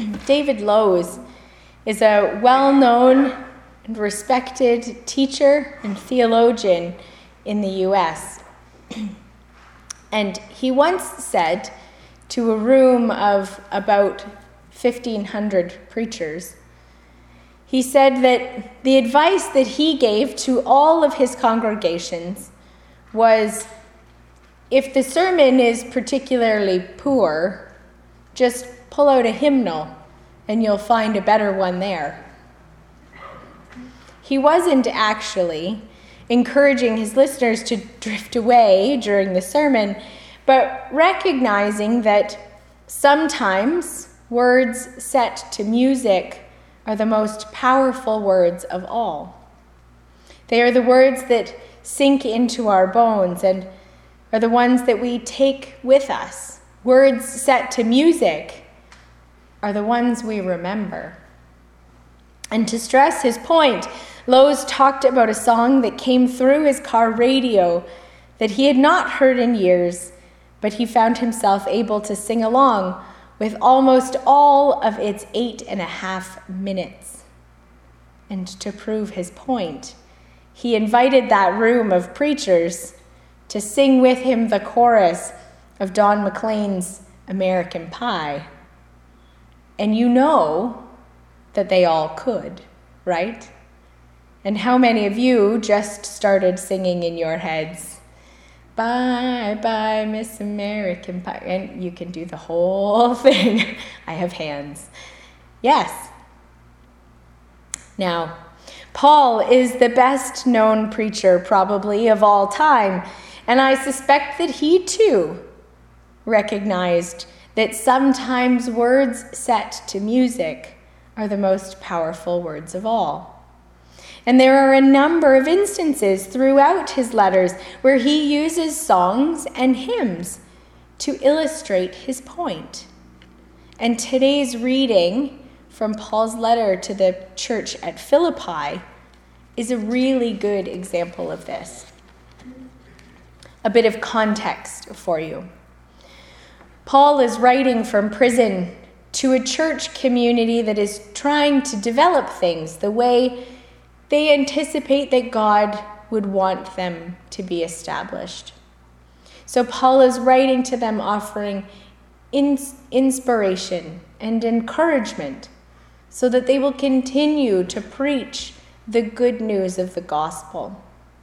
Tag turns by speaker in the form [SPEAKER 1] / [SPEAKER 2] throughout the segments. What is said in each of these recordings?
[SPEAKER 1] David Lowes is a well-known and respected teacher and theologian in the U.S. And he once said to a room of about 1,500 preachers, he said that the advice that he gave to all of his congregations was, if the sermon is particularly poor, just pull out a hymnal and you'll find a better one there. He wasn't actually encouraging his listeners to drift away during the sermon, but recognizing that sometimes words set to music are the most powerful words of all. They are the words that sink into our bones and are the ones that we take with us. Words set to music are the ones we remember. And to stress his point, Lowes talked about a song that came through his car radio that he had not heard in years, but he found himself able to sing along with almost all of its 8.5 minutes. And to prove his point, he invited that room of preachers to sing with him the chorus of Don McLean's American Pie. And you know that they all could, right? And how many of you just started singing in your heads, "Bye, bye, Miss American Pie," and you can do the whole thing. I have hands. Yes. Now, Paul is the best known preacher probably of all time, and I suspect that he too recognized that sometimes words set to music are the most powerful words of all. And there are a number of instances throughout his letters where he uses songs and hymns to illustrate his point. And today's reading from Paul's letter to the church at Philippi is a really good example of this. A bit of context for you. Paul is writing from prison to a church community that is trying to develop things the way they anticipate that God would want them to be established. So Paul is writing to them offering inspiration and encouragement so that they will continue to preach the good news of the gospel.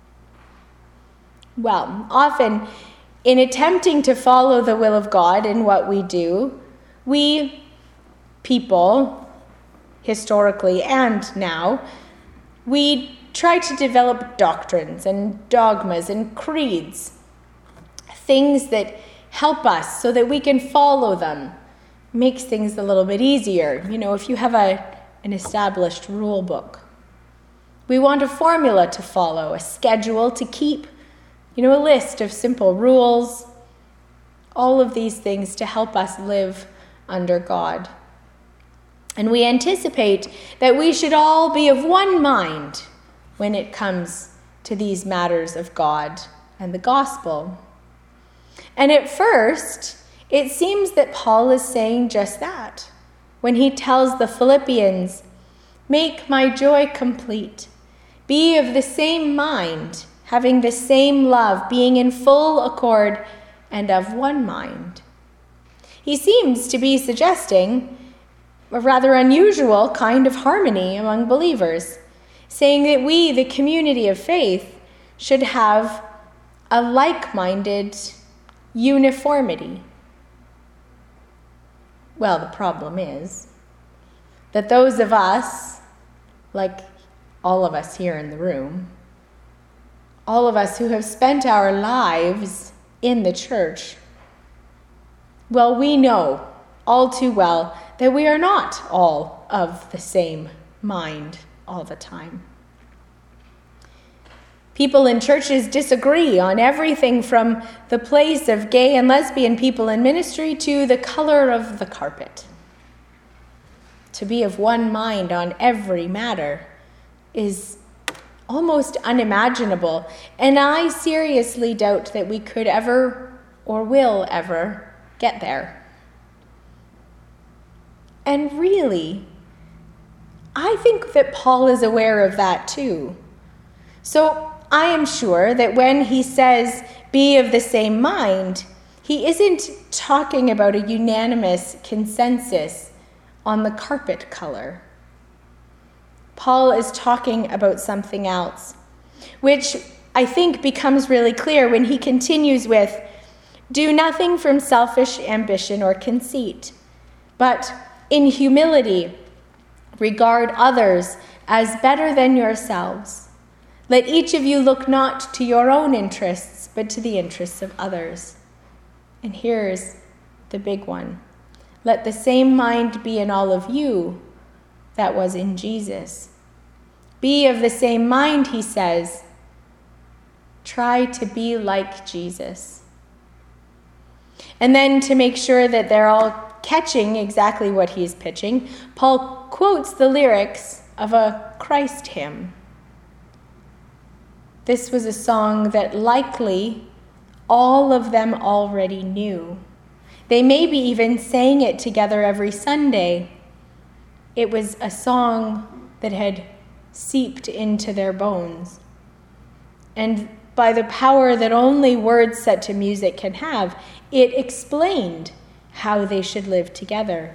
[SPEAKER 1] Well, often in attempting to follow the will of God in what we do, we people, historically and now, we try to develop doctrines and dogmas and creeds, things that help us so that we can follow them. Makes things a little bit easier. You know, if you have an established rule book. We want a formula to follow, a schedule to keep, a list of simple rules, all of these things to help us live under God. And we anticipate that we should all be of one mind when it comes to these matters of God and the gospel. And at first, it seems that Paul is saying just that when he tells the Philippians, "Make my joy complete. Be of the same mind, having the same love, being in full accord and of one mind." He seems to be suggesting a rather unusual kind of harmony among believers, saying that we, the community of faith, should have a like-minded uniformity. Well, the problem is that those of us, like all of us here in the room, all of us who have spent our lives in the church, well, we know all too well that we are not all of the same mind all the time. People in churches disagree on everything from the place of gay and lesbian people in ministry to the color of the carpet. To be of one mind on every matter is almost unimaginable, and I seriously doubt that we could ever or will ever get there. And really, I think that Paul is aware of that too. So I am sure that when he says, be of the same mind, he isn't talking about a unanimous consensus on the carpet color. Paul is talking about something else, which I think becomes really clear when he continues with, do nothing from selfish ambition or conceit, but in humility regard others as better than yourselves. Let each of you look not to your own interests, but to the interests of others. And here's the big one. Let the same mind be in all of you that was in Jesus. Be of the same mind, he says. Try to be like Jesus. And then to make sure that they're all catching exactly what he's pitching, Paul quotes the lyrics of a Christ hymn. This was a song that likely all of them already knew. They maybe even sang it together every Sunday. It was a song that had seeped into their bones. And by the power that only words set to music can have, it explained how they should live together.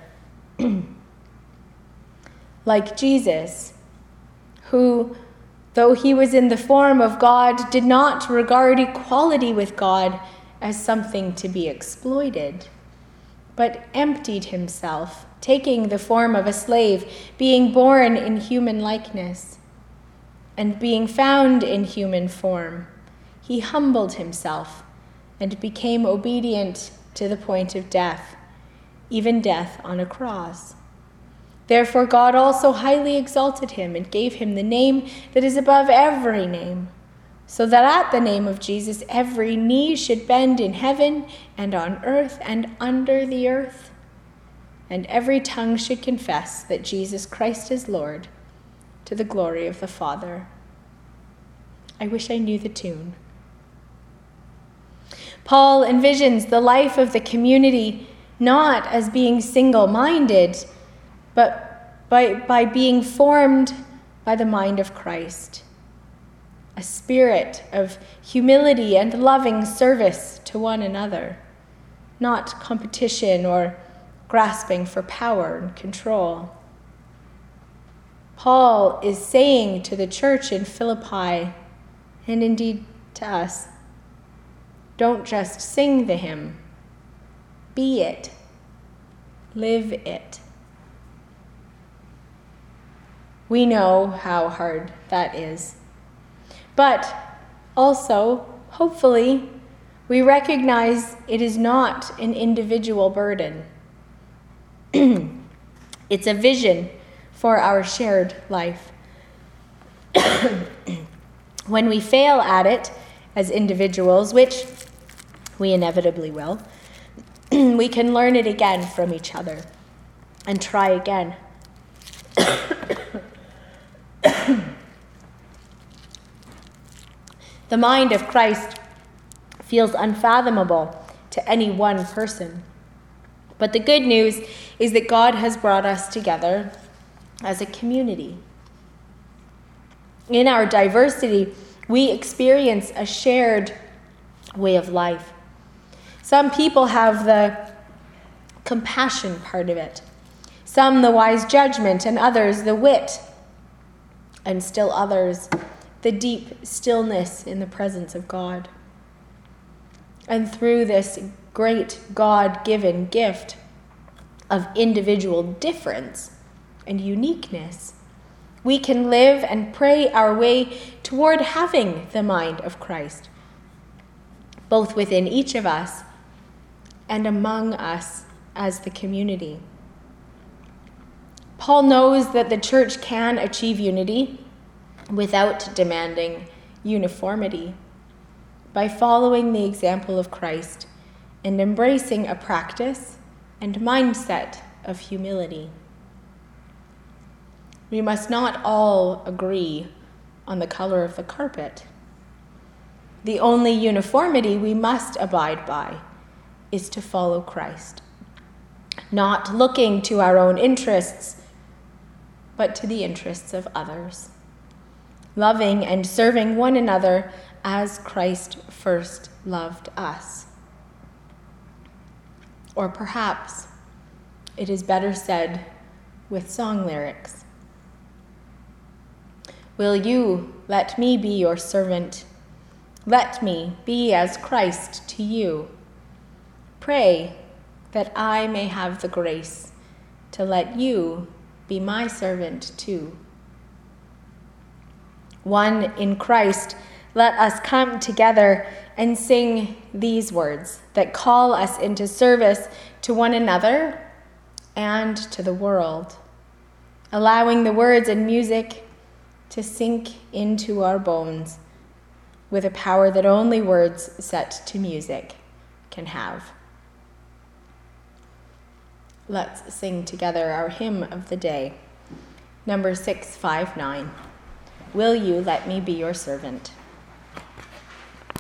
[SPEAKER 1] Like Jesus, who, though he was in the form of God, did not regard equality with God as something to be exploited, but emptied himself, taking the form of a slave, being born in human likeness, and being found in human form, he humbled himself and became obedient to the point of death, even death on a cross. Therefore God also highly exalted him and gave him the name that is above every name, so that at the name of Jesus every knee should bend in heaven and on earth and under the earth, and every tongue should confess that Jesus Christ is Lord, to the glory of the Father. I wish I knew the tune. Paul envisions the life of the community not as being single-minded, but by being formed by the mind of Christ, a spirit of humility and loving service to one another, not competition or grasping for power and control. Paul is saying to the church in Philippi, and indeed to us, don't just sing the hymn, be it, live it. We know how hard that is. But also, hopefully, we recognize it is not an individual burden. It's a vision for our shared life. When we fail at it as individuals, which we inevitably will, we can learn it again from each other and try again. The mind of Christ feels unfathomable to any one person. But the good news is that God has brought us together as a community. In our diversity, we experience a shared way of life. Some people have the compassion part of it, some the wise judgment, and others the wit, and still others the deep stillness in the presence of God. And through this great God-given gift of individual difference and uniqueness, we can live and pray our way toward having the mind of Christ, both within each of us and among us as the community. Paul knows that the church can achieve unity without demanding uniformity by following the example of Christ and embracing a practice and mindset of humility. We must not all agree on the color of the carpet. The only uniformity we must abide by is to follow Christ, not looking to our own interests, but to the interests of others, loving and serving one another as Christ first loved us. Or perhaps it is better said with song lyrics. Will you let me be your servant? Let me be as Christ to you. Pray that I may have the grace to let you be my servant too. One in Christ, let us come together and sing these words that call us into service to one another and to the world, allowing the words and music to sink into our bones with a power that only words set to music can have. Let's sing together our hymn of the day, number 659. Will you let me be your servant?